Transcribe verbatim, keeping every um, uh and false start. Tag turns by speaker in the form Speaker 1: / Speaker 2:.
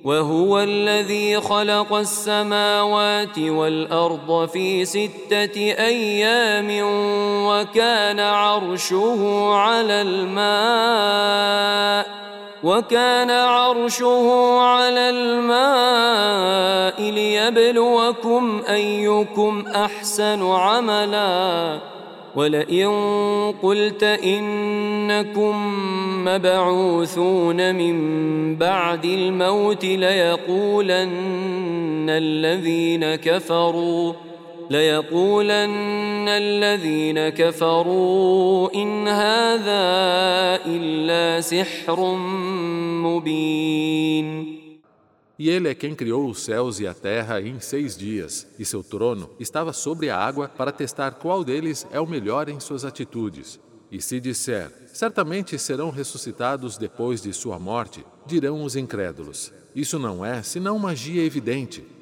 Speaker 1: وهو الذي خلق السماوات والأرض في ستة أيام وكان عرشه على الماء وكان عرشه على الماء ليبلوكم أيكم أحسن عملا ولئن قلت إنكم مبعوثون من بعد الموت ليقولن الذين كفروا ليقولن الذين كفروا إن هذا إلا سحر مبين.
Speaker 2: E ele é quem criou os céus e a terra em seis dias, e seu trono estava sobre a água para testar qual deles é o melhor em suas atitudes. E se disser, certamente serão ressuscitados depois de sua morte, dirão os incrédulos, isso não é senão magia evidente.